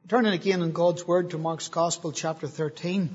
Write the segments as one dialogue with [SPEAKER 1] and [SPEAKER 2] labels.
[SPEAKER 1] Turning again in God's Word to Mark's Gospel, chapter 13.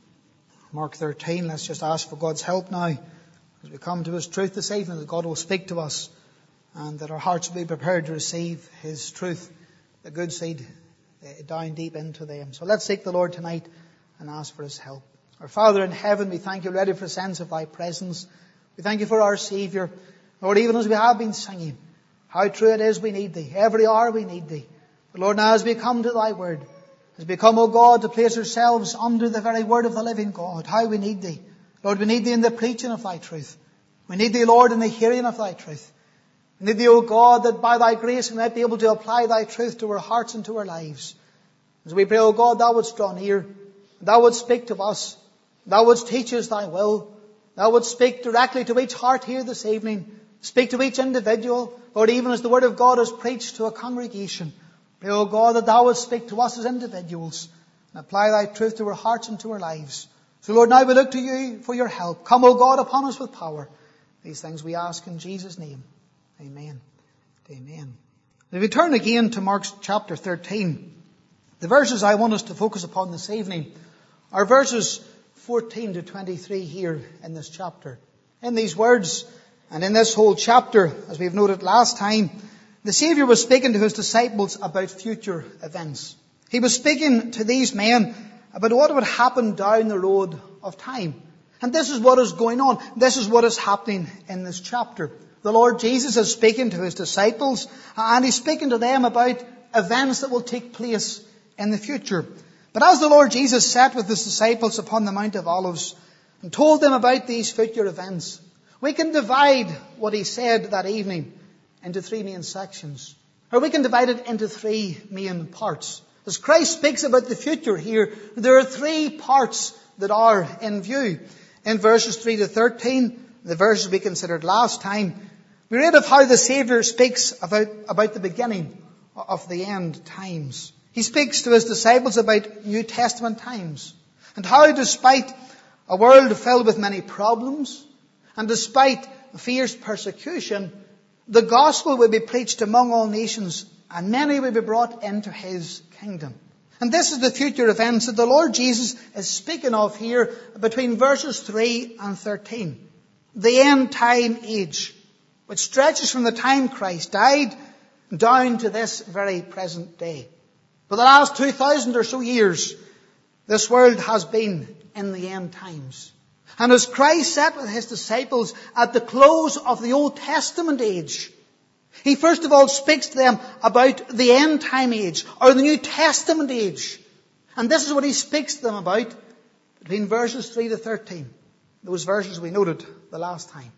[SPEAKER 1] Mark 13, let's just ask for God's help now as we come to His truth this evening, that God will speak to us and that our hearts will be prepared to receive His truth, the good seed, down deep into them. So let's seek the Lord tonight and ask for His help. Our Father in heaven, we thank You already for the sense of Thy presence. We thank You for our Saviour. Lord, even as we have been singing, how true it is we need Thee. Every hour we need Thee. But Lord, now as we come to Thy Word, as we come, O God, to place ourselves under the very Word of the living God, how we need Thee. Lord, we need Thee in the preaching of Thy truth. We need Thee, Lord, in the hearing of Thy truth. We need Thee, O God, that by Thy grace we might be able to apply Thy truth to our hearts and to our lives. As we pray, O God, Thou wouldst draw near, Thou wouldst speak to us, Thou wouldst teach us Thy will, Thou wouldst speak directly to each heart here this evening, speak to each individual, Lord, even as the Word of God is preached to a congregation. Pray, O God, that Thou wouldst speak to us as individuals and apply Thy truth to our hearts and to our lives. So, Lord, now we look to You for Your help. Come, O God, upon us with power. These things we ask in Jesus' name. Amen. Amen. If we turn again to Mark chapter 13, the verses I want us to focus upon this evening are verses 14 to 23 here in this chapter. In these words and in this whole chapter, as we've noted last time, the Saviour was speaking to His disciples about future events. He was speaking to these men about what would happen down the road of time. And this is what is going on. This is what is happening in this chapter. The Lord Jesus is speaking to His disciples, and He's speaking to them about events that will take place in the future. But as the Lord Jesus sat with His disciples upon the Mount of Olives and told them about these future events, we can divide what He said that evening into three main sections. Or we can divide it into three main parts. As Christ speaks about the future here, there are three parts that are in view. In verses 3 to 13, the verses we considered last time, we read of how the Saviour speaks about the beginning of the end times. He speaks to His disciples about New Testament times, and how despite a world filled with many problems, and despite fierce persecution, the gospel will be preached among all nations, and many will be brought into His kingdom. And this is the future events that the Lord Jesus is speaking of here between verses 3 and 13. The end time age, which stretches from the time Christ died down to this very present day. For the last 2,000 or so years, this world has been in the end times. And as Christ sat with His disciples at the close of the Old Testament age, He first of all speaks to them about the end time age, or the New Testament age. And this is what He speaks to them about between verses 3 to 13. Those verses we noted the last time.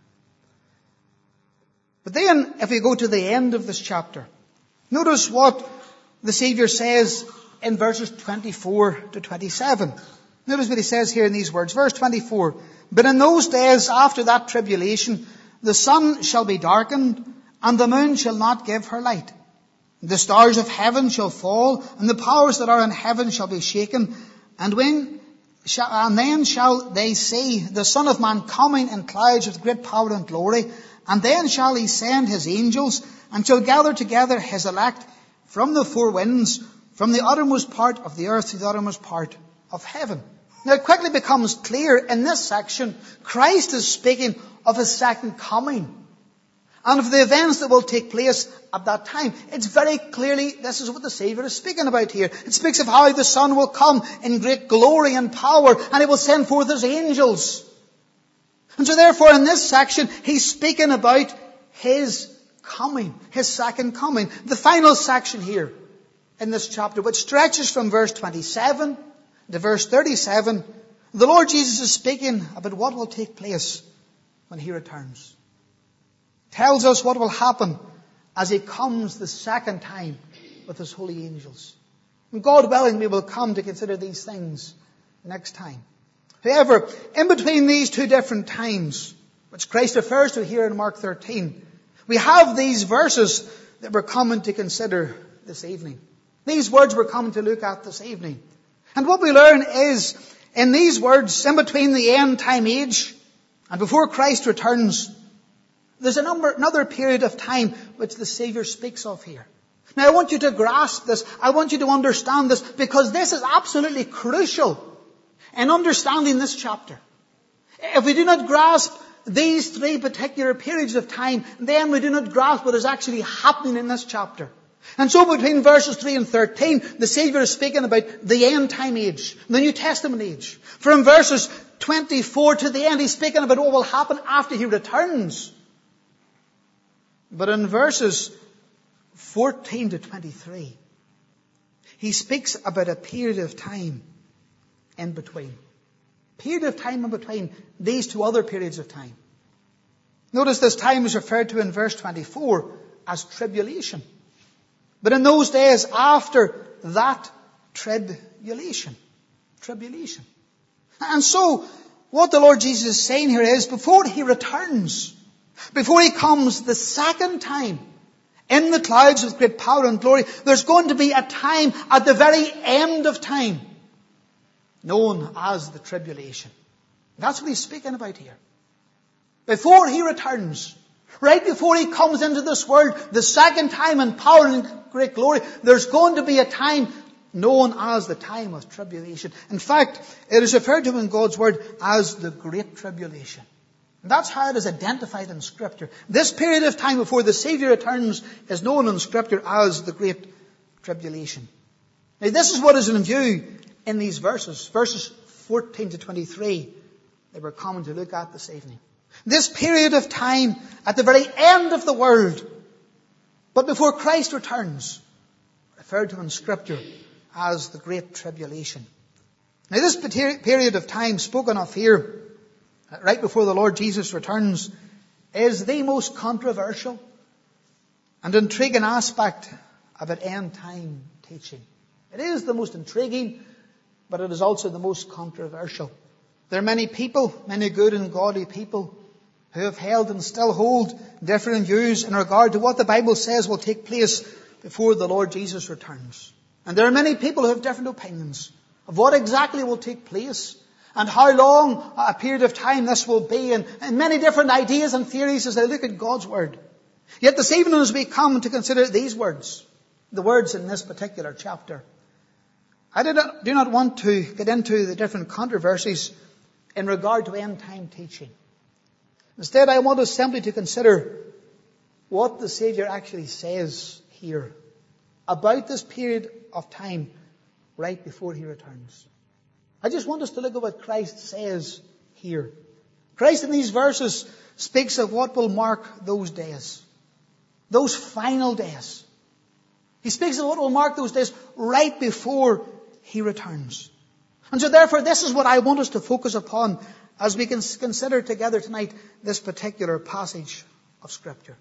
[SPEAKER 1] But then, if we go to the end of this chapter, notice what the Saviour says in verses 24 to 27. Notice what He says here in these words. Verse 24. But in those days after that tribulation, the sun shall be darkened, and the moon shall not give her light. The stars of heaven shall fall, and the powers that are in heaven shall be shaken. And then shall they see the Son of Man coming in clouds with great power and glory. And then shall He send His angels, and shall gather together His elect from the four winds, from the uttermost part of the earth to the uttermost part of heaven. Now it quickly becomes clear in this section, Christ is speaking of His second coming, and of the events that will take place at that time. It's very clearly, this is what the Saviour is speaking about here. It speaks of how the Son will come in great glory and power, and He will send forth His angels. And so therefore in this section, He's speaking about His coming, His second coming. The final section here in this chapter, which stretches from verse 27 to verse 37, the Lord Jesus is speaking about what will take place when He returns. Tells us what will happen as He comes the second time with His holy angels. And God willing, we will come to consider these things next time. However, in between these two different times, which Christ refers to here in Mark 13, we have these verses that we're coming to consider this evening. These words we're coming to look at this evening. And what we learn is, in these words, in between the end time age and before Christ returns, there's another period of time which the Saviour speaks of here. Now I want you to grasp this. I want you to understand this, because this is absolutely crucial in understanding this chapter. If we do not grasp these three particular periods of time, then we do not grasp what is actually happening in this chapter. And so between verses 3 and 13, the Saviour is speaking about the end time age, the New Testament age. From verses 24 to the end, He's speaking about what will happen after He returns. But in verses 14 to 23, He speaks about a period of time in between. Period of time in between these two other periods of time. Notice this time is referred to in verse 24 as tribulation. But in those days after that tribulation. Tribulation. And so, what the Lord Jesus is saying here is, before He returns, before He comes the second time in the clouds with great power and glory, there's going to be a time at the very end of time known as the tribulation. That's what He's speaking about here. Before He returns, right before He comes into this world, the second time in power and great glory, there's going to be a time known as the time of tribulation. In fact, it is referred to in God's Word as the Great Tribulation. And that's how it is identified in Scripture. This period of time before the Saviour returns is known in Scripture as the Great Tribulation. Now this is what is in view in these verses. Verses 14 to 23 that we're coming to look at this evening. This period of time at the very end of the world, but before Christ returns, referred to in Scripture as the Great Tribulation. Now this period of time spoken of here, right before the Lord Jesus returns, is the most controversial and intriguing aspect about end time teaching. It is the most intriguing, but it is also the most controversial. There are many people, many good and godly people, who have held and still hold different views in regard to what the Bible says will take place before the Lord Jesus returns. And there are many people who have different opinions of what exactly will take place and how long a period of time this will be, and many different ideas and theories as they look at God's Word. Yet this evening, as we come to consider these words, the words in this particular chapter, I do not want to get into the different controversies in regard to end time teaching. Instead, I want us simply to consider what the Saviour actually says here about this period of time right before He returns. I just want us to look at what Christ says here. Christ in these verses speaks of what will mark those days, those final days. He speaks of what will mark those days right before He returns. And so therefore, this is what I want us to focus upon as we can consider together tonight this particular passage of Scripture.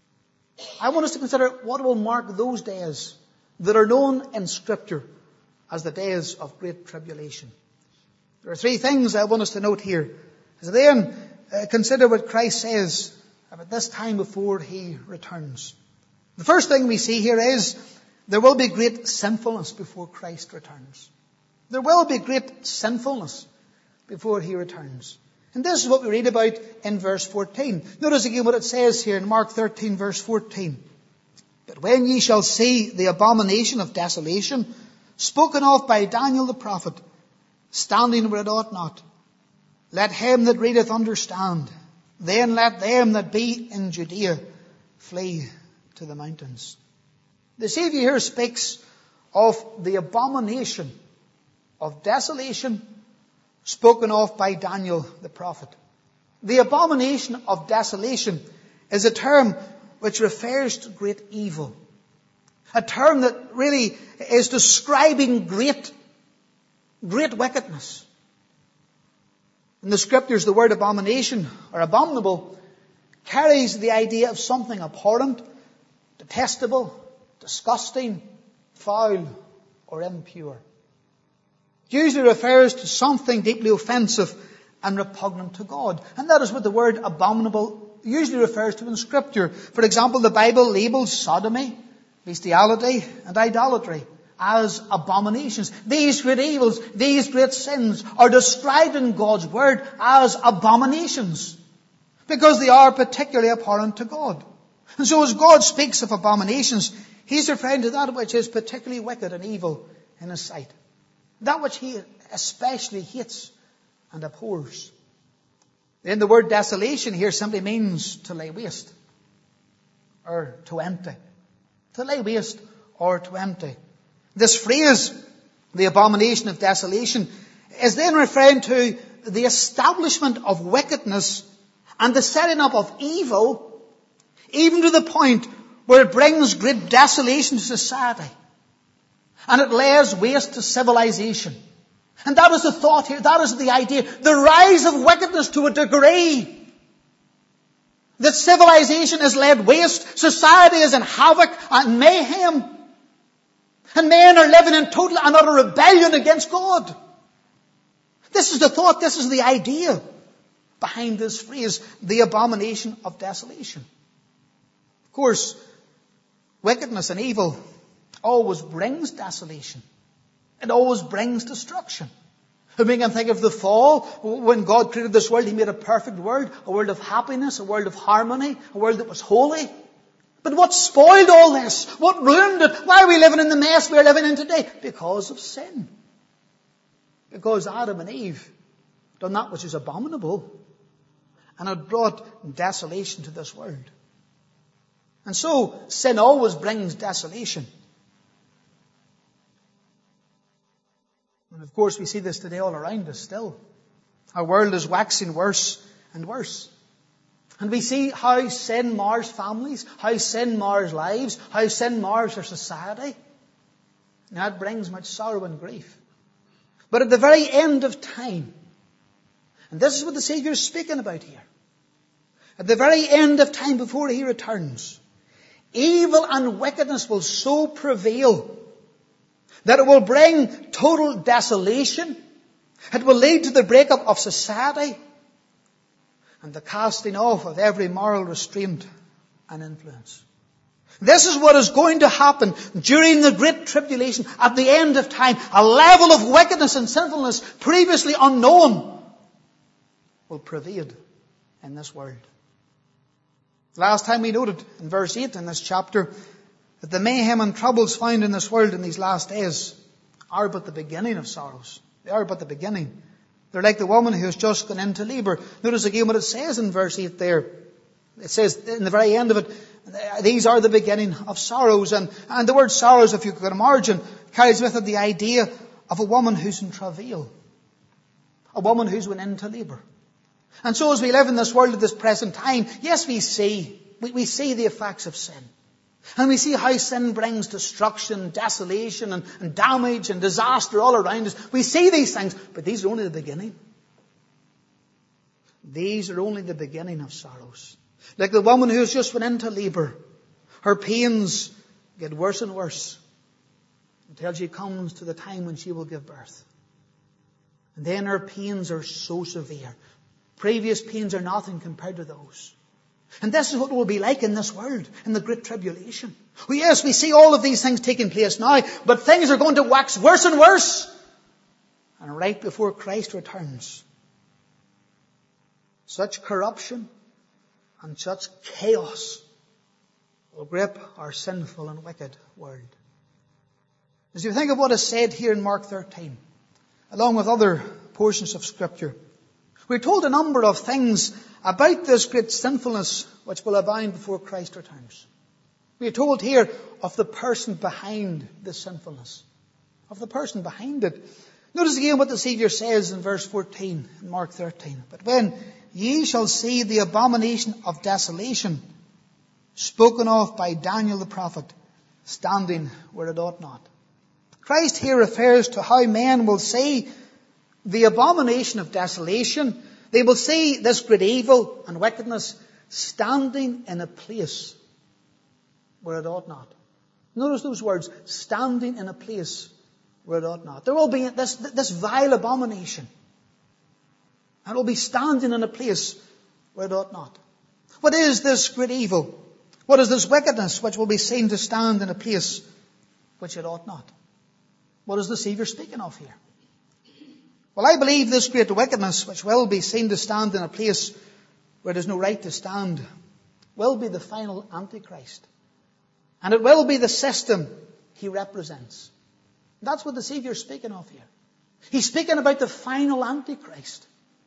[SPEAKER 1] I want us to consider what will mark those days that are known in Scripture as the days of great tribulation. There are three things I want us to note here. As then consider what Christ says about this time before He returns. The first thing we see here is there will be great sinfulness before Christ returns. There will be great sinfulness before He returns. And this is what we read about in verse 14. Notice again what it says here in Mark 13 verse 14. But when ye shall see the abomination of desolation, spoken of by Daniel the prophet, standing where it ought not, let him that readeth understand. Then let them that be in Judea flee to the mountains. The Saviour here speaks of the abomination of desolation spoken of by Daniel the prophet. The abomination of desolation is a term which refers to great evil. A term that really is describing great wickedness. In the Scriptures, the word abomination or abominable carries the idea of something abhorrent, detestable, disgusting, foul, or impure. It usually refers to something deeply offensive and repugnant to God. And that is what the word abominable usually refers to in Scripture. For example, the Bible labels sodomy, bestiality, and idolatry as abominations. These great evils, these great sins are described in God's Word as abominations because they are particularly abhorrent to God. And so as God speaks of abominations, He's referring to that which is particularly wicked and evil in his sight. That which he especially hates and abhors. Then the word desolation here simply means to lay waste or to empty. To lay waste or to empty. This phrase, the abomination of desolation, is then referring to the establishment of wickedness and the setting up of evil, even to the point where it brings great desolation to society. And it lays waste to civilization. And that is the thought here, that is the idea. The rise of wickedness to a degree that civilization is laid waste, society is in havoc and mayhem. And men are living in total and utter rebellion against God. This is the thought, this is the idea behind this phrase, the abomination of desolation. Of course, wickedness and evil always brings desolation. It always brings destruction. And we can think of the fall. When God created this world, He made a perfect world. A world of happiness, a world of harmony, a world that was holy. But what spoiled all this? What ruined it? Why are we living in the mess we are living in today? Because of sin. Because Adam and Eve done that which is abominable. And it brought desolation to this world. And so, sin always brings desolation. And of course, we see this today all around us still. Our world is waxing worse and worse. And we see how sin mars families, how sin mars lives, how sin mars our society. And that brings much sorrow and grief. But at the very end of time, and this is what the Saviour is speaking about here, at the very end of time before He returns, evil and wickedness will so prevail that it will bring total desolation. It will lead to the breakup of society and the casting off of every moral restraint and influence. This is what is going to happen during the Great Tribulation at the end of time. A level of wickedness and sinfulness previously unknown will pervade in this world. Last time we noted in verse 8 in this chapter that the mayhem and troubles found in this world in these last days are but the beginning of sorrows. They are but the beginning. They're like the woman who has just gone into labour. Notice again what it says in verse 8 there. It says in the very end of it, these are the beginning of sorrows. And the word sorrows, if you could imagine, carries with it the idea of a woman who's in travail. A woman who's went into labour. And so as we live in this world at this present time, yes, we see the effects of sin. And we see how sin brings destruction, desolation, and damage and disaster all around us. We see these things, but these are only the beginning. These are only the beginning of sorrows. Like the woman who has just went into labour, her pains get worse and worse until she comes to the time when she will give birth. And then her pains are so severe. Previous pains are nothing compared to those. And this is what it will be like in this world, in the Great Tribulation. Well, yes, we see all of these things taking place now, but things are going to wax worse and worse. And right before Christ returns, such corruption and such chaos will grip our sinful and wicked world. As you think of what is said here in Mark 13, along with other portions of Scripture, we're told a number of things about this great sinfulness which will abound before Christ returns. We are told here of the person behind this sinfulness. Of the person behind it. Notice again what the Saviour says in verse 14 in Mark 13. But when ye shall see the abomination of desolation spoken of by Daniel the prophet standing where it ought not. Christ here refers to how men will see the abomination of desolation. They will see this great evil and wickedness standing in a place where it ought not. Notice those words, standing in a place where it ought not. There will be this vile abomination. And it will be standing in a place where it ought not. What is this great evil? What is this wickedness which will be seen to stand in a place which it ought not? What is the Saviour speaking of here? Well, I believe this great wickedness, which will be seen to stand in a place where there's no right to stand, will be the final Antichrist. And it will be the system he represents. That's what the Savior's speaking of here. He's speaking about the final Antichrist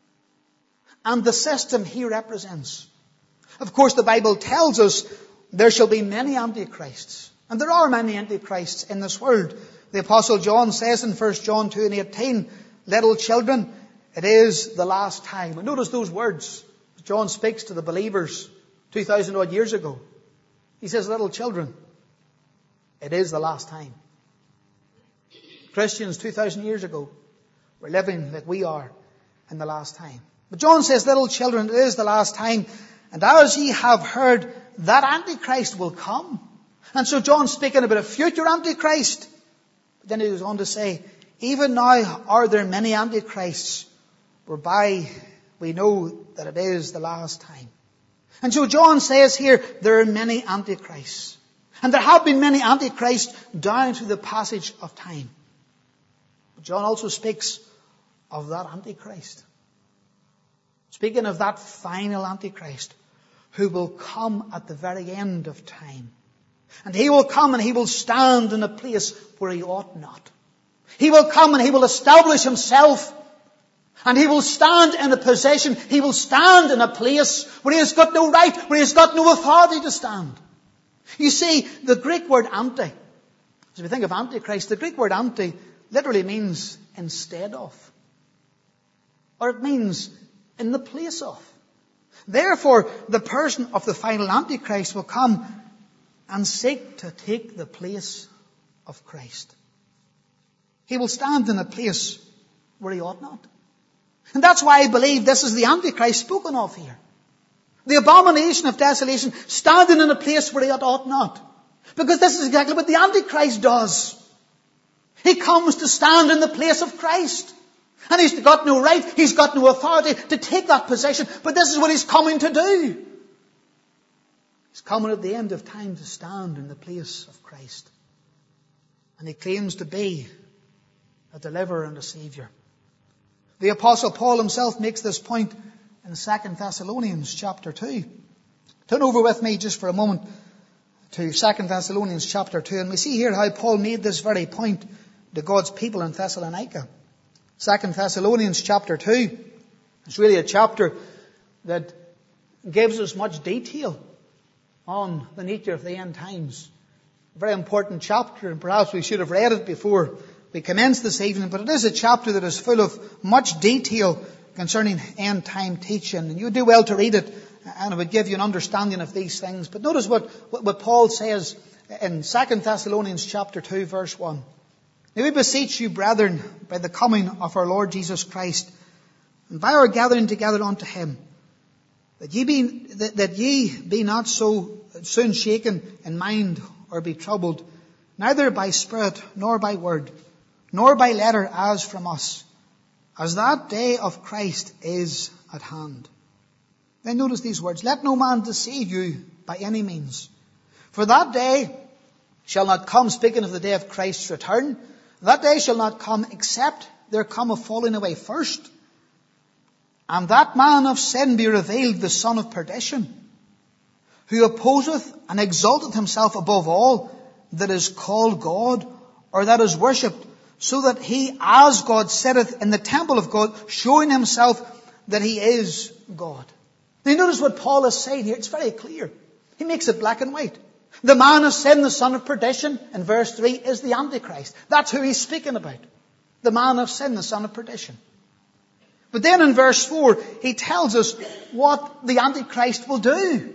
[SPEAKER 1] and the system he represents. Of course, the Bible tells us there shall be many Antichrists. And there are many Antichrists in this world. The Apostle John says in 1 John 2:18, little children, it is the last time. And notice those words. John speaks to the believers 2,000 odd years ago. He says, little children, it is the last time. Christians 2,000 years ago were living like we are in the last time. But John says, little children, it is the last time. And as ye have heard, that Antichrist will come. And so John's speaking about a future Antichrist. But then he goes on to say, even now are there many Antichrists, whereby we know that it is the last time. And so John says here, there are many Antichrists. And there have been many Antichrists down through the passage of time. But John also speaks of that Antichrist. Speaking of that final Antichrist, who will come at the very end of time. And he will come and he will stand in a place where he ought not. He will come and he will establish himself. And he will stand in a position, he will stand in a place where he has got no right, where he has got no authority to stand. You see, the Greek word anti, as we think of Antichrist, the Greek word anti literally means instead of. Or it means in the place of. Therefore, the person of the final Antichrist will come and seek to take the place of Christ. He will stand in a place where he ought not. And that's why I believe this is the Antichrist spoken of here. The abomination of desolation, standing in a place where he ought not. Because this is exactly what the Antichrist does. He comes to stand in the place of Christ. And he's got no right, he's got no authority to take that position. But this is what he's coming to do. He's coming at the end of time to stand in the place of Christ. And he claims to be a deliverer and a saviour. The Apostle Paul himself makes this point in 2 Thessalonians chapter 2. Turn over with me just for a moment to 2 Thessalonians chapter 2. And we see here how Paul made this very point to God's people in Thessalonica. 2 Thessalonians chapter 2. It's really a chapter that gives us much detail on the nature of the end times. A very important chapter, and perhaps we should have read it before we commence this evening, but it is a chapter that is full of much detail concerning end time teaching. And you would do well to read it, and it would give you an understanding of these things. But notice what Paul says in 2 Thessalonians chapter 2 verse 1. May we beseech you, brethren, by the coming of our Lord Jesus Christ, and by our gathering together unto him, that ye be not so soon shaken in mind or be troubled, neither by spirit nor by word, nor by letter as from us, as that day of Christ is at hand. Then notice these words, let no man deceive you by any means. For that day shall not come, speaking of the day of Christ's return, that day shall not come except there come a falling away first, and that man of sin be revealed, the son of perdition, who opposeth and exalteth himself above all that is called God, or that is worshipped, so that he as God sitteth in the temple of God, showing himself that he is God. Now notice what Paul is saying here. It's very clear. He makes it black and white. The man of sin, the son of perdition, in verse 3, is the Antichrist. That's who he's speaking about. The man of sin, the son of perdition. But then in verse 4, he tells us what the Antichrist will do.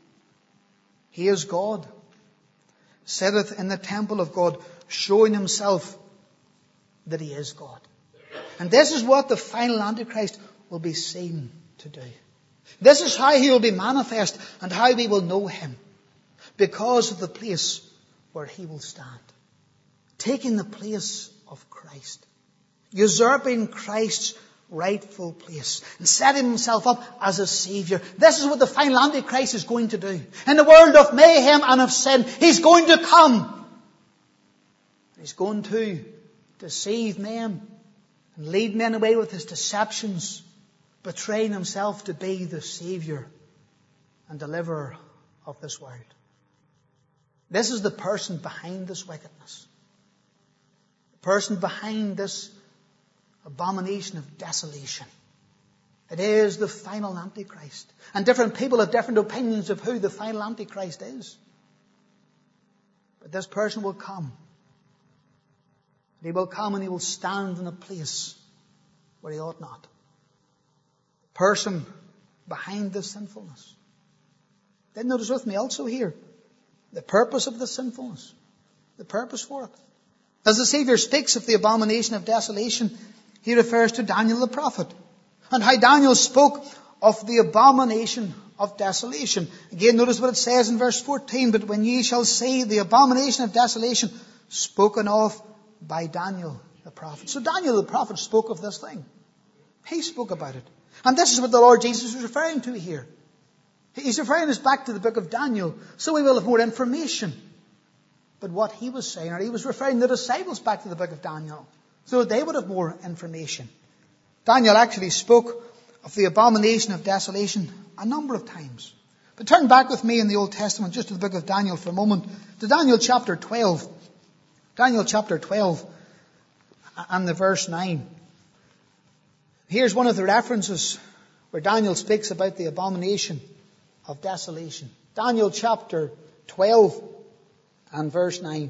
[SPEAKER 1] He is God, sitteth in the temple of God, showing himself that he is God. And this is what the final Antichrist will be seen to do. This is how he will be manifest and how we will know him. Because of the place where he will stand. Taking the place of Christ. Usurping Christ's rightful place. And setting himself up as a saviour. This is what the final Antichrist is going to do. In the world of mayhem and of sin, he's going to come. He's going to deceive men and lead men away with his deceptions, betraying himself to be the saviour and deliverer of this world. This is the person behind this wickedness. The person behind this abomination of desolation. It is the final Antichrist. And different people have different opinions of who the final Antichrist is. But this person will come. He will come and he will stand in a place where he ought not. The person behind this sinfulness. Then notice with me also here the purpose of the sinfulness. The purpose for it. As the Saviour speaks of the abomination of desolation, he refers to Daniel the prophet. And how Daniel spoke of the abomination of desolation. Again, notice what it says in verse 14. But when ye shall see the abomination of desolation spoken of by Daniel the prophet. So Daniel the prophet spoke of this thing. He spoke about it. And this is what the Lord Jesus was referring to here. He's referring us back to the book of Daniel, so we will have more information. But what he was saying, or he was referring the disciples back to the book of Daniel, so that they would have more information. Daniel actually spoke of the abomination of desolation a number of times. But turn back with me in the Old Testament, just to the book of Daniel for a moment, to Daniel chapter 12. Daniel chapter 12 and the verse 9. Here's one of the references where Daniel speaks about the abomination of desolation. Daniel chapter 12 and verse 9.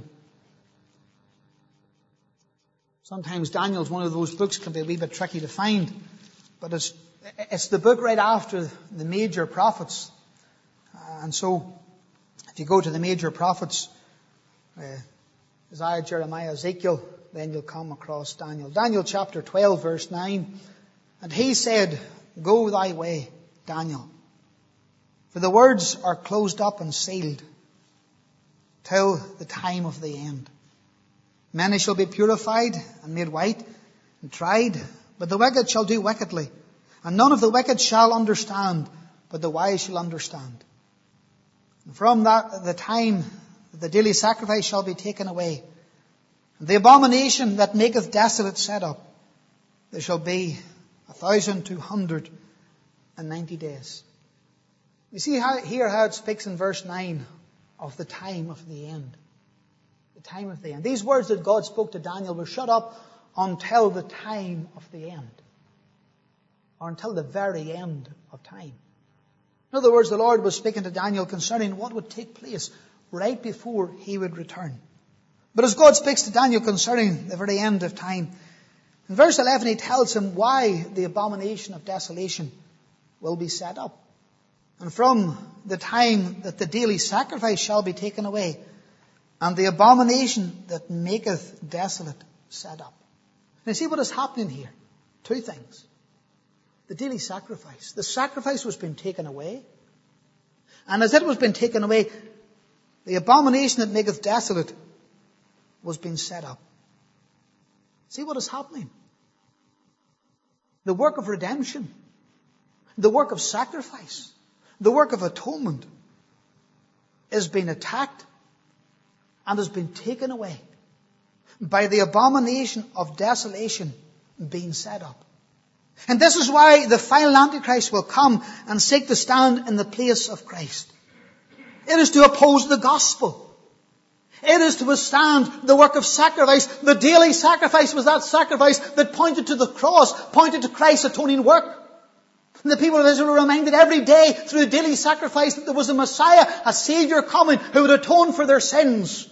[SPEAKER 1] Sometimes Daniel's one of those books can be a wee bit tricky to find, but it's the book right after the major prophets. And so, if you go to the major prophets, Isaiah, Jeremiah, Ezekiel, then you'll come across Daniel. Daniel chapter 12 verse 9. And he said, Go thy way, Daniel, for the words are closed up and sealed till the time of the end. Many shall be purified and made white and tried, but the wicked shall do wickedly. And none of the wicked shall understand, but the wise shall understand. And from the time that the daily sacrifice shall be taken away, and the abomination that maketh desolate set up, there shall be 1,290 days. You see how it speaks in verse 9 of the time of the end. The time of the end. These words that God spoke to Daniel were shut up until the time of the end. Or until the very end of time. In other words, the Lord was speaking to Daniel concerning what would take place right before he would return. But as God speaks to Daniel concerning the very end of time, in verse 11 he tells him why the abomination of desolation will be set up. And from the time that the daily sacrifice shall be taken away, and the abomination that maketh desolate set up. Now see what is happening here. Two things. The daily sacrifice. The sacrifice was being taken away. And as it was being taken away, the abomination that maketh desolate was being set up. See what is happening. The work of redemption, the work of sacrifice, the work of atonement is being attacked and has been taken away by the abomination of desolation being set up. And this is why the final Antichrist will come and seek to stand in the place of Christ. It is to oppose the gospel. It is to withstand the work of sacrifice. The daily sacrifice was that sacrifice that pointed to the cross, pointed to Christ's atoning work. And the people of Israel were reminded every day through the daily sacrifice that there was a Messiah, a Saviour coming who would atone for their sins.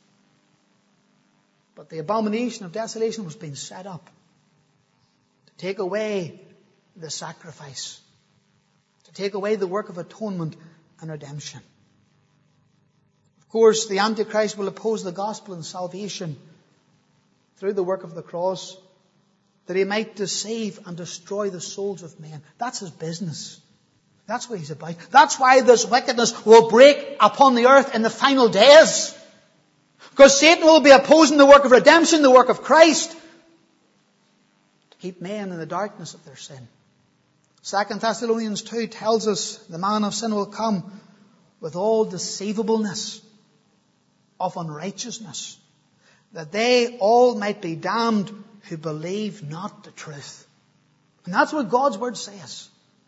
[SPEAKER 1] But the abomination of desolation was being set up to take away the sacrifice, to take away the work of atonement and redemption. Of course, the Antichrist will oppose the gospel and salvation through the work of the cross, that he might deceive and destroy the souls of men. That's his business. That's what he's about. That's why this wickedness will break upon the earth in the final days. Because Satan will be opposing the work of redemption, the work of Christ, to keep men in the darkness of their sin. 2 Thessalonians 2 tells us the man of sin will come with all deceivableness of unrighteousness, that they all might be damned who believe not the truth. And that's what God's word says.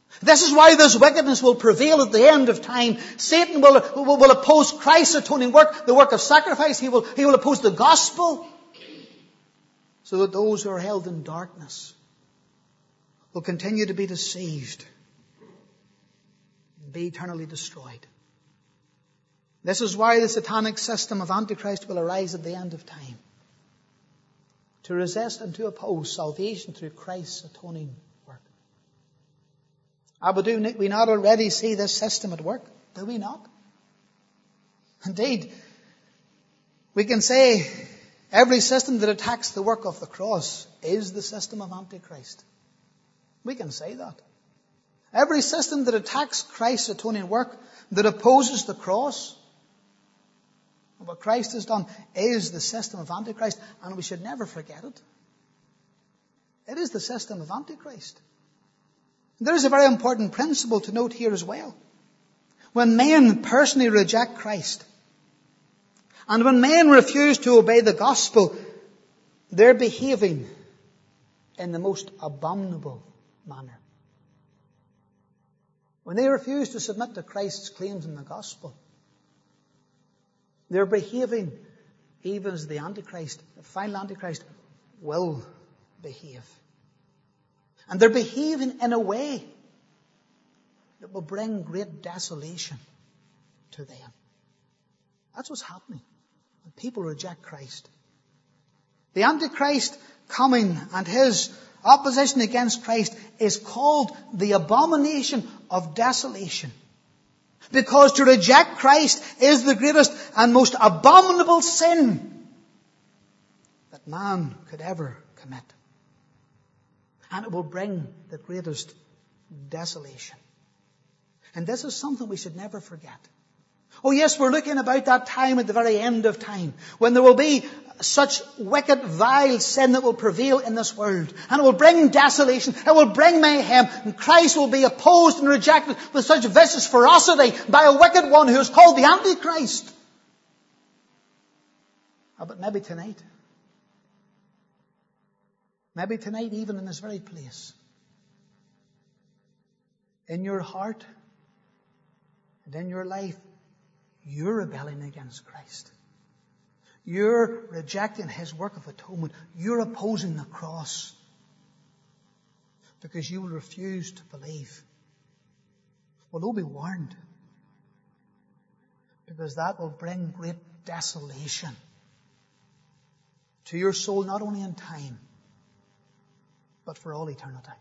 [SPEAKER 1] This is why this wickedness will prevail at the end of time. Satan will oppose Christ's atoning work, the work of sacrifice. He will oppose the gospel, so that those who are held in darkness will continue to be deceived and be eternally destroyed. This is why the satanic system of Antichrist will arise at the end of time, to resist and to oppose salvation through Christ's atoning work. But do we not already see this system at work? Do we not? Indeed, we can say every system that attacks the work of the cross is the system of Antichrist. We can say that. Every system that attacks Christ's atoning work, that opposes the cross, what Christ has done, is the system of Antichrist, and we should never forget it. It is the system of Antichrist. There is a very important principle to note here as well. When men personally reject Christ, and when men refuse to obey the gospel, they're behaving in the most abominable manner. When they refuse to submit to Christ's claims in the gospel, they're behaving even as the Antichrist, the final Antichrist, will behave. And they're behaving in a way that will bring great desolation to them. That's what's happening when people reject Christ. The Antichrist coming and his opposition against Christ is called the abomination of desolation. Because to reject Christ is the greatest and most abominable sin that man could ever commit. And it will bring the greatest desolation. And this is something we should never forget. Oh yes, we're looking about that time at the very end of time, when there will be such wicked, vile sin that will prevail in this world. And it will bring desolation, it will bring mayhem, and Christ will be opposed and rejected with such vicious ferocity by a wicked one who is called the Antichrist. But maybe tonight, even in this very place, in your heart and in your life, you're rebelling against Christ. You're rejecting his work of atonement. You're opposing the cross because you will refuse to believe. Well, don't be warned, because that will bring great desolation to your soul, not only in time, but for all eternity.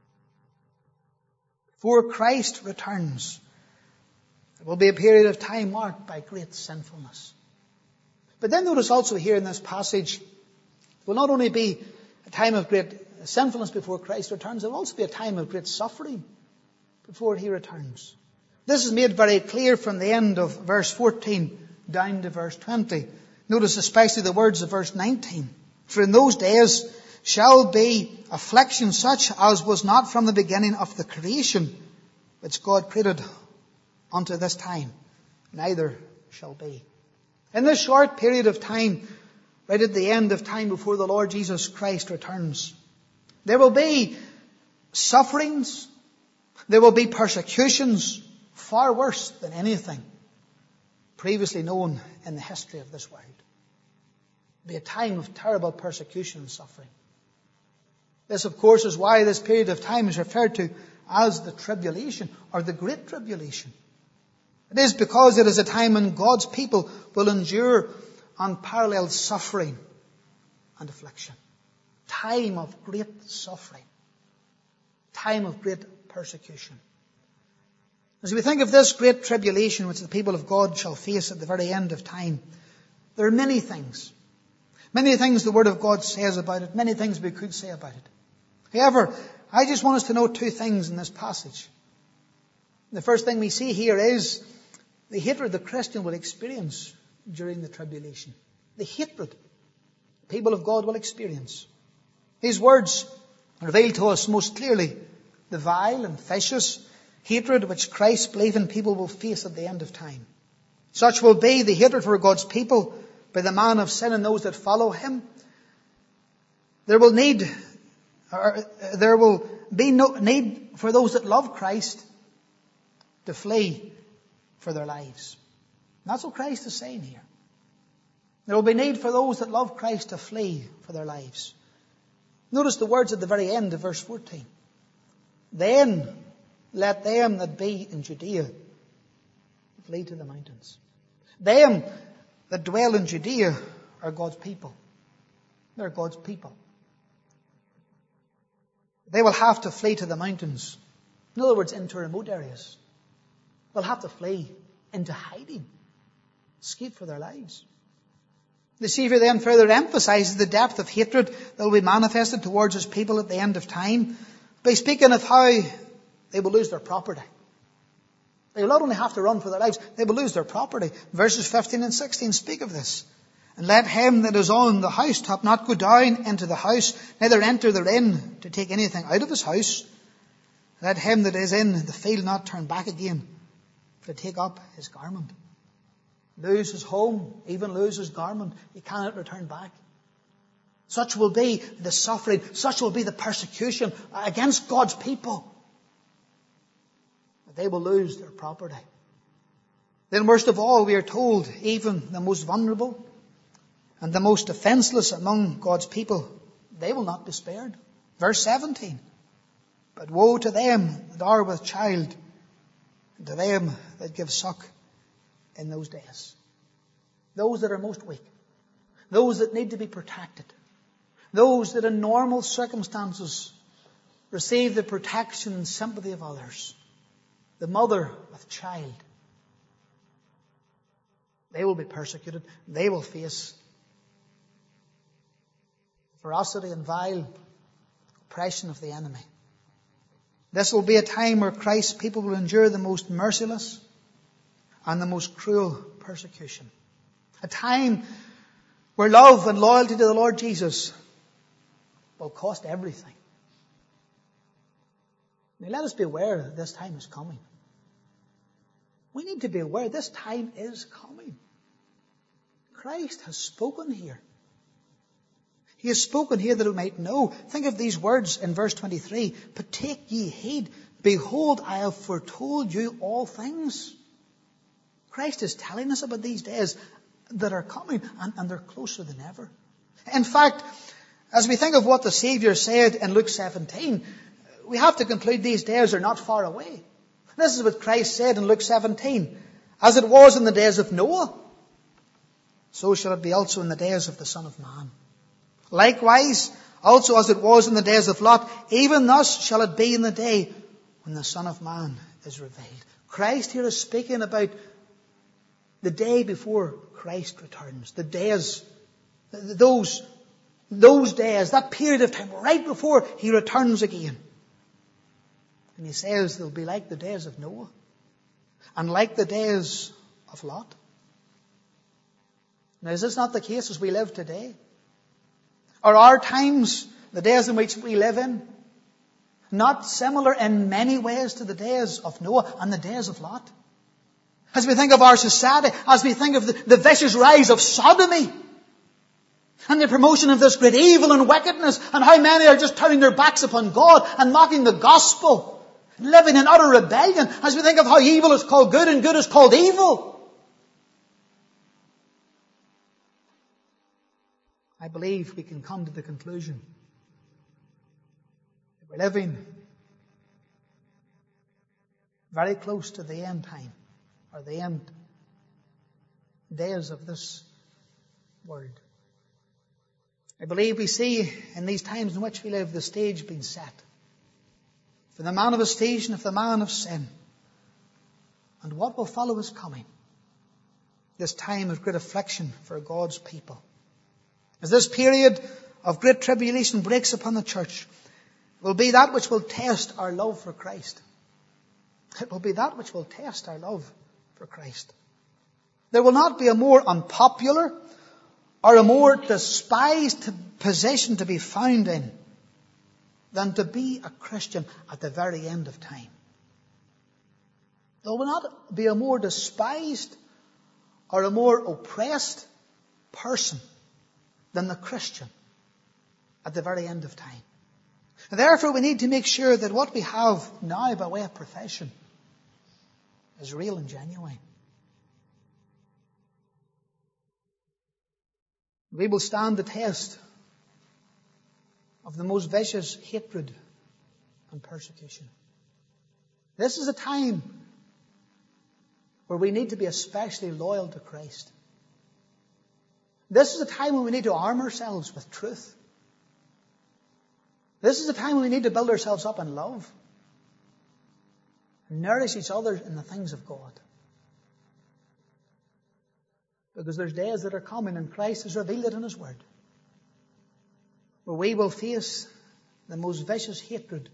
[SPEAKER 1] Before Christ returns, it will be a period of time marked by great sinfulness. But then notice also here in this passage, it will not only be a time of great sinfulness before Christ returns, it will also be a time of great suffering before he returns. This is made very clear from the end of verse 14 down to verse 20. Notice especially the words of verse 19. For in those days shall be affliction such as was not from the beginning of the creation which God created unto this time, neither shall be. In this short period of time, right at the end of time before the Lord Jesus Christ returns, there will be sufferings, there will be persecutions far worse than anything previously known in the history of this world. It will be a time of terrible persecution and suffering. This, of course, is why this period of time is referred to as the tribulation or the Great Tribulation. It is because it is a time when God's people will endure unparalleled suffering and affliction. Time of great suffering. Time of great persecution. As we think of this great tribulation which the people of God shall face at the very end of time, there are many things. Many things the Word of God says about it. Many things we could say about it. However, I just want us to note two things in this passage. The first thing we see here is the hatred the Christian will experience during the tribulation. The hatred the people of God will experience. These words reveal to us most clearly the vile and vicious hatred which Christ-believing people will face at the end of time. Such will be the hatred for God's people by the man of sin and those that follow him. There will be no need for those that love Christ to flee for their lives. And that's what Christ is saying here. There will be need for those that love Christ to flee for their lives. Notice the words at the very end of verse 14. Then let them that be in Judea flee to the mountains. Them that dwell in Judea are God's people. They're God's people. They will have to flee to the mountains. In other words, into remote areas. They'll have to flee into hiding. Escape for their lives. The Savior then further emphasizes the depth of hatred that will be manifested towards His people at the end of time by speaking of how they will lose their property. They will not only have to run for their lives, they will lose their property. Verses 15 and 16 speak of this. And let him that is on the housetop not go down into the house, neither enter therein to take anything out of his house. Let him that is in the field not turn back again to take up his garment. Lose his home, even lose his garment. He cannot return back. Such will be the suffering, such will be the persecution against God's people. They will lose their property. Then worst of all, we are told, even the most vulnerable and the most defenseless among God's people, they will not be spared. Verse 17. But woe to them that are with child, and to them that give suck in those days. Those that are most weak. Those that need to be protected. Those that in normal circumstances receive the protection and sympathy of others. The mother with child. They will be persecuted. They will face ferocity and vile oppression of the enemy. This will be a time where Christ's people will endure the most merciless and the most cruel persecution. A time where love and loyalty to the Lord Jesus will cost everything. Now let us be aware that this time is coming. We need to be aware this time is coming. Christ has spoken here. He has spoken here that we might know. Think of these words in verse 23. But take ye heed. Behold, I have foretold you all things. Christ is telling us about these days that are coming, and they're closer than ever. In fact, as we think of what the Savior said in Luke 17, we have to conclude these days are not far away. This is what Christ said in Luke 17. As it was in the days of Noah, so shall it be also in the days of the Son of Man. Likewise, also as it was in the days of Lot, even thus shall it be in the day when the Son of Man is revealed. Christ here is speaking about the day before Christ returns. The days, those days, that period of time right before He returns again. And He says they'll be like the days of Noah and like the days of Lot. Now, is this not the case as we live today? Are our times, the days in which we live in, not similar in many ways to the days of Noah and the days of Lot? As we think of our society, as we think of the vicious rise of sodomy, and the promotion of this great evil and wickedness, and how many are just turning their backs upon God and mocking the gospel, living in utter rebellion, as we think of how evil is called good and good is called evil. I believe we can come to the conclusion that we're living very close to the end time, or the end days of this world. I believe we see in these times in which we live the stage being set for the manifestation of the man of sin. And what will follow is coming. This time of great affliction for God's people. As this period of great tribulation breaks upon the church, it will be that which will test our love for Christ. It will be that which will test our love for Christ. There will not be a more unpopular or a more despised position to be found in than to be a Christian at the very end of time. There will not be a more despised or a more oppressed person than the Christian at the very end of time. And therefore we need to make sure that what we have now by way of profession is real and genuine. We will stand the test of the most vicious hatred and persecution. This is a time where we need to be especially loyal to Christ. This is a time when we need to arm ourselves with truth. This is a time when we need to build ourselves up in love and nourish each other in the things of God. Because there's days that are coming, and Christ has revealed it in His Word, where we will face the most vicious hatred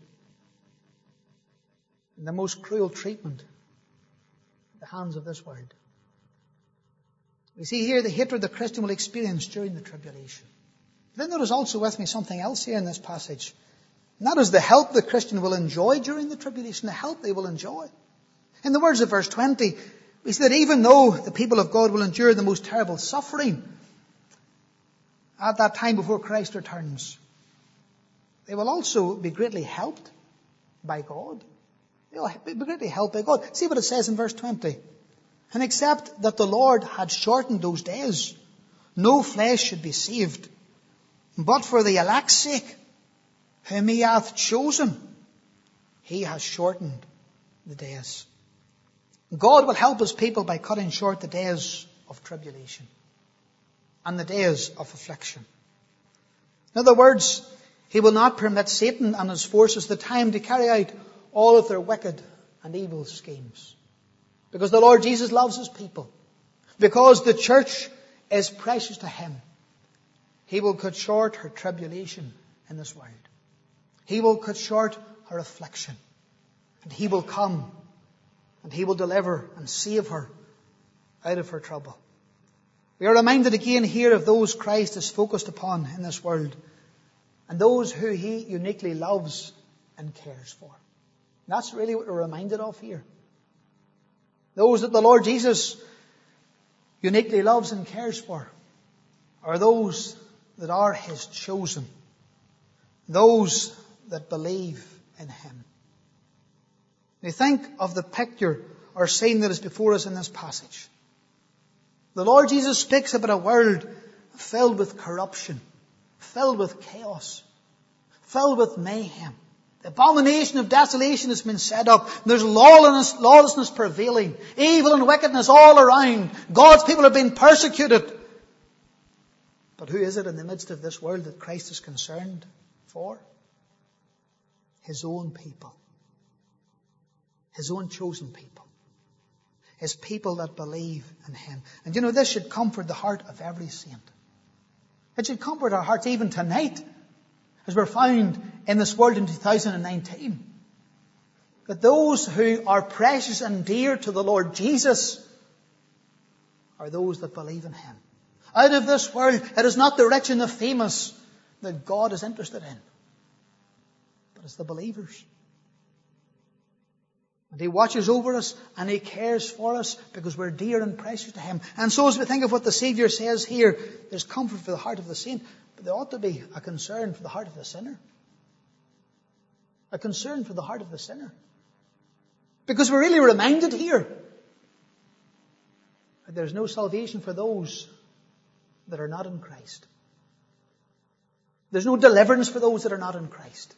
[SPEAKER 1] and the most cruel treatment at the hands of this world. We see here the hatred the Christian will experience during the tribulation. Then notice also with me something else here in this passage. And that is the help the Christian will enjoy during the tribulation, the help they will enjoy. In the words of verse 20, we see that even though the people of God will endure the most terrible suffering at that time before Christ returns, they will also be greatly helped by God. They will be greatly helped by God. See what it says in verse 20. And except that the Lord had shortened those days, no flesh should be saved. But for the elect's sake, whom He hath chosen, He has shortened the days. God will help His people by cutting short the days of tribulation and the days of affliction. In other words, He will not permit Satan and his forces the time to carry out all of their wicked and evil schemes. Because the Lord Jesus loves His people. Because the church is precious to Him. He will cut short her tribulation in this world. He will cut short her affliction. And He will come and He will deliver and save her out of her trouble. We are reminded again here of those Christ is focused upon in this world, and those who He uniquely loves and cares for. And that's really what we're reminded of here. Those that the Lord Jesus uniquely loves and cares for are those that are His chosen, those that believe in Him. We think of the picture or scene that is before us in this passage. The Lord Jesus speaks about a world filled with corruption, filled with chaos, filled with mayhem. The abomination of desolation has been set up. There's lawlessness prevailing. Evil and wickedness all around. God's people are being persecuted. But who is it in the midst of this world that Christ is concerned for? His own people. His own chosen people. His people that believe in Him. And you know, this should comfort the heart of every saint. It should comfort our hearts even tonight, as we're found in this world in 2019. That those who are precious and dear to the Lord Jesus are those that believe in Him. Out of this world, it is not the rich and the famous that God is interested in, but it's the believers. And He watches over us and He cares for us because we're dear and precious to Him. And so as we think of what the Saviour says here, there's comfort for the heart of the saint, but there ought to be a concern for the heart of the sinner. A concern for the heart of the sinner. Because we're really reminded here that there's no salvation for those that are not in Christ. There's no deliverance for those that are not in Christ.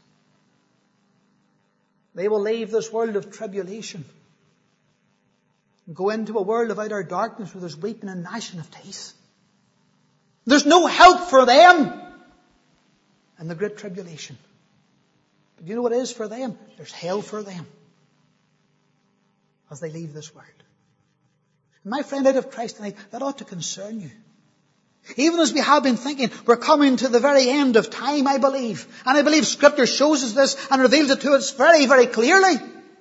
[SPEAKER 1] They will leave this world of tribulation and go into a world of utter darkness where there's weeping and gnashing of teeth. There's no help for them in the great tribulation. But you know what is for them? There's hell for them as they leave this world. My friend, out of Christ tonight, that ought to concern you. Even as we have been thinking, we're coming to the very end of time, I believe. And I believe Scripture shows us this and reveals it to us very, very clearly.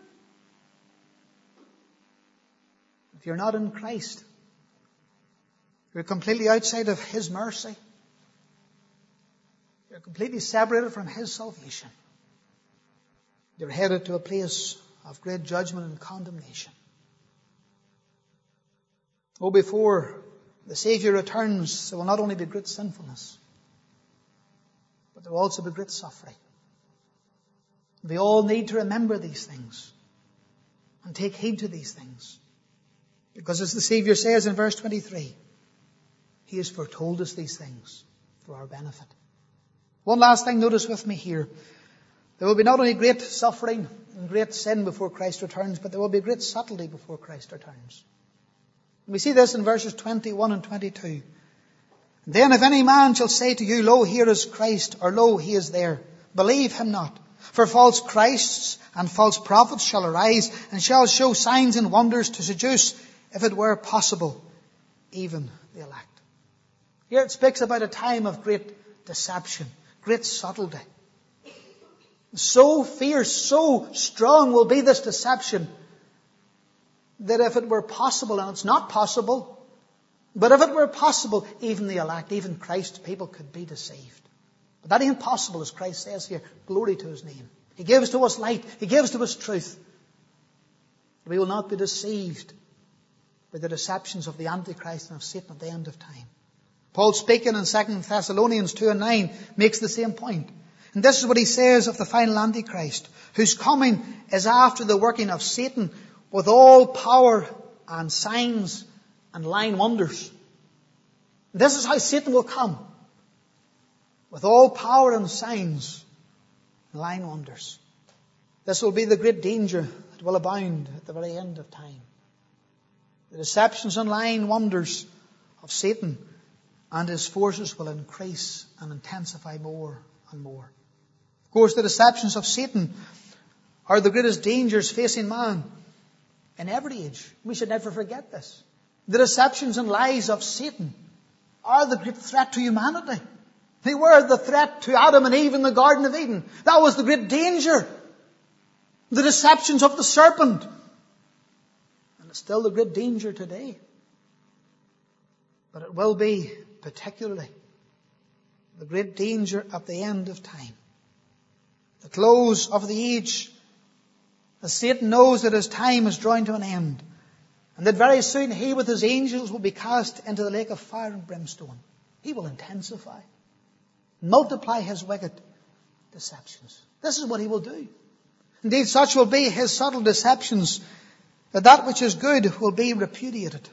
[SPEAKER 1] If you're not in Christ, you're completely outside of His mercy. You're completely separated from His salvation. You're headed to a place of great judgment and condemnation. Oh, before the Saviour returns, there will not only be great sinfulness, but there will also be great suffering. We all need to remember these things and take heed to these things. Because as the Savior says in verse 23, He has foretold us these things for our benefit. One last thing, notice with me here. There will be not only great suffering and great sin before Christ returns, but there will be great subtlety before Christ returns. We see this in verses 21 and 22. Then if any man shall say to you, Lo, here is Christ, or Lo, he is there, believe him not. For false Christs and false prophets shall arise, and shall show signs and wonders to seduce, if it were possible, even the elect. Here it speaks about a time of great deception, great subtlety. So fierce, so strong will be this deception that if it were possible, and it's not possible, but if it were possible, even the elect, even Christ's people could be deceived. But that ain't possible, as Christ says here. Glory to His name. He gives to us light. He gives to us truth. We will not be deceived by the deceptions of the Antichrist and of Satan at the end of time. Paul, speaking in 2 Thessalonians 2 and 9, makes the same point. And this is what he says of the final Antichrist, whose coming is after the working of Satan with all power and signs and lying wonders. This is how Satan will come, with all power and signs and lying wonders. This will be the great danger that will abound at the very end of time. The deceptions and lying wonders of Satan and his forces will increase and intensify more and more. Of course, the deceptions of Satan are the greatest dangers facing man in every age. We should never forget this. The deceptions and lies of Satan are the great threat to humanity. They were the threat to Adam and Eve in the Garden of Eden. That was the great danger. The deceptions of the serpent. And it's still the great danger today. But it will be particularly the great danger at the end of time. The close of the age. As Satan knows that his time is drawing to an end. And that very soon he with his angels will be cast into the lake of fire and brimstone. He will intensify, multiply his wicked deceptions. This is what he will do. Indeed, such will be his subtle deceptions, that which is good will be repudiated,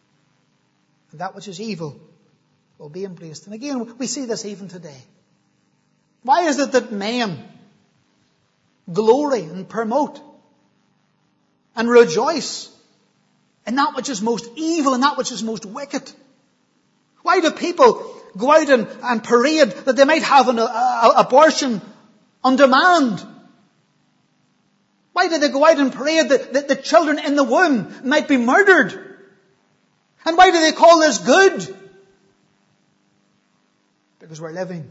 [SPEAKER 1] and that which is evil will be embraced. And again, we see this even today. Why is it that men glory and promote and rejoice in that which is most evil and that which is most wicked? Why do people go out and parade that they might have an abortion on demand? Why do they go out and parade that the children in the womb might be murdered? And why do they call this good? Because we're living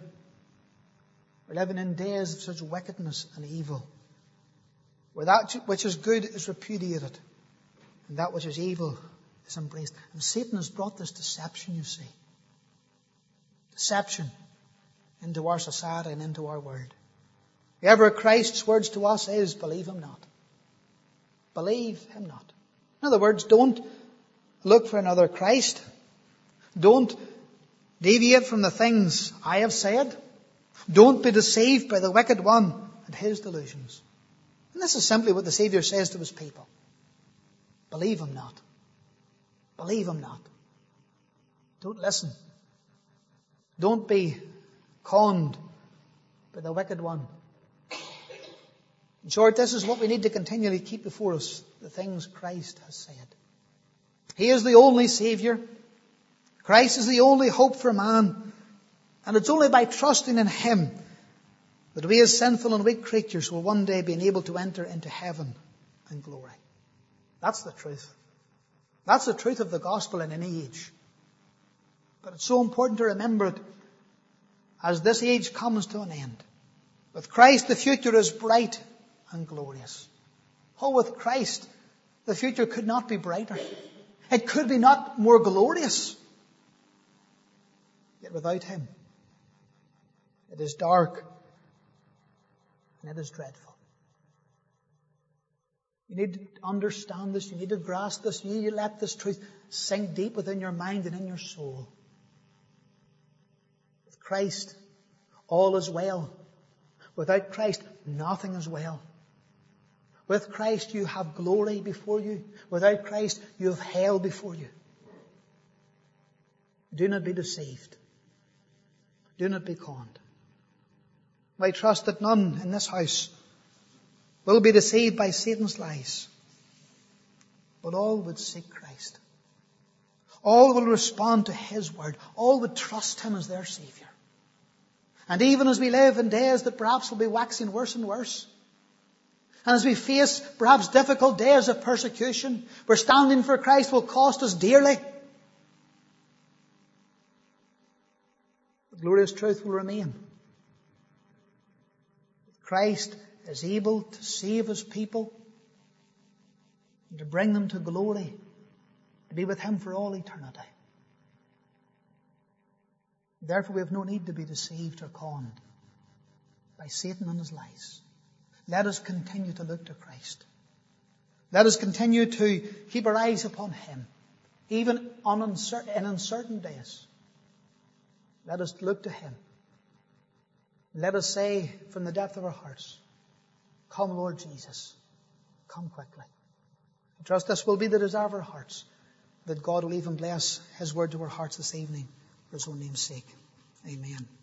[SPEAKER 1] in days of such wickedness and evil, where that which is good is repudiated and that which is evil is embraced. And Satan has brought this deception, you see. Deception into our society and into our world. Ever Christ's words to us is, believe him not. Believe him not. In other words, don't look for another Christ. Don't deviate from the things I have said. Don't be deceived by the wicked one and his delusions. And this is simply what the Savior says to his people. Believe him not. Believe him not. Don't listen. Don't be conned by the wicked one. In short, this is what we need to continually keep before us, the things Christ has said. He is the only Saviour. Christ is the only hope for man. And it's only by trusting in him that we as sinful and weak creatures will one day be able to enter into heaven and glory. That's the truth. That's the truth of the gospel in any age. But it's so important to remember it as this age comes to an end. With Christ, the future is bright and glorious. Oh, with Christ, the future could not be brighter. It could be not more glorious. Yet without him, it is dark and it is dreadful. You need to understand this. You need to grasp this. You need to let this truth sink deep within your mind and in your soul. With Christ, all is well. Without Christ, nothing is well. With Christ, you have glory before you. Without Christ, you have hell before you. Do not be deceived. Do not be conned. I trust that none in this house will be deceived by Satan's lies, but all would seek Christ. All will respond to His word. All would trust Him as their Saviour. And even as we live in days that perhaps will be waxing worse and worse, and as we face perhaps difficult days of persecution, where standing for Christ will cost us dearly, the glorious truth will remain. Christ is able to save His people and to bring them to glory, to be with Him for all eternity. Therefore, we have no need to be deceived or conned by Satan and his lies. Let us continue to look to Christ. Let us continue to keep our eyes upon Him, even in uncertain days. Let us look to Him. Let us say from the depth of our hearts, "Come, Lord Jesus, come quickly." I trust this will be the desire of our hearts, that God will even bless His word to our hearts this evening for His own name's sake. Amen.